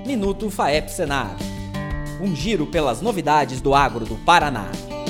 Minuto FAEP Senar. Um giro pelas novidades do agro do Paraná.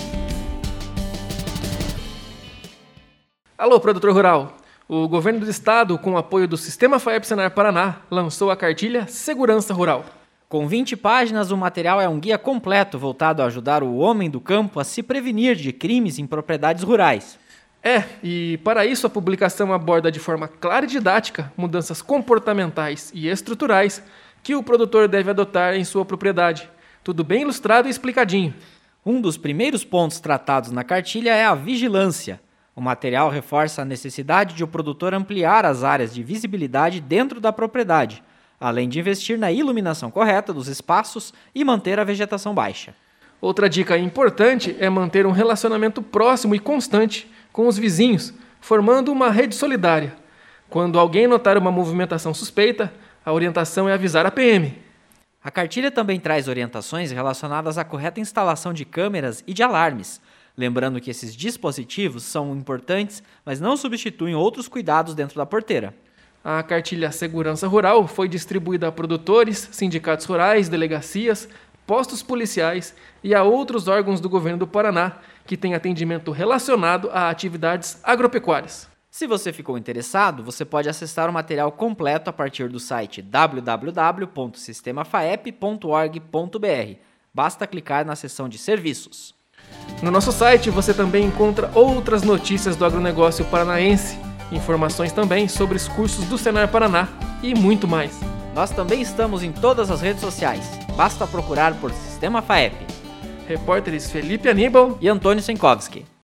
Alô, produtor rural! O governo do estado, com o apoio do Sistema FAEP Senar Paraná, lançou a cartilha Segurança Rural. Com 20 páginas, o material é um guia completo voltado a ajudar o homem do campo a se prevenir de crimes em propriedades rurais. E para isso a publicação aborda de forma clara e didática mudanças comportamentais e estruturais que o produtor deve adotar em sua propriedade. Tudo bem ilustrado e explicadinho. Um dos primeiros pontos tratados na cartilha é a vigilância. O material reforça a necessidade de o produtor ampliar as áreas de visibilidade dentro da propriedade, além de investir na iluminação correta dos espaços e manter a vegetação baixa. Outra dica importante é manter um relacionamento próximo e constante com os vizinhos, formando uma rede solidária. Quando alguém notar uma movimentação suspeita, a orientação é avisar a PM. A cartilha também traz orientações relacionadas à correta instalação de câmeras e de alarmes, lembrando que esses dispositivos são importantes, mas não substituem outros cuidados dentro da porteira. A cartilha Segurança Rural foi distribuída a produtores, sindicatos rurais, delegacias, postos policiais e a outros órgãos do governo do Paraná que têm atendimento relacionado a atividades agropecuárias. Se você ficou interessado, você pode acessar o material completo a partir do site www.sistemafaep.org.br. Basta clicar na seção de serviços. No nosso site você também encontra outras notícias do agronegócio paranaense, informações também sobre os cursos do Senar Paraná e muito mais. Nós também estamos em todas as redes sociais. Basta procurar por Sistema FAEP. Repórteres Felipe Aníbal e Antônio Senkowski.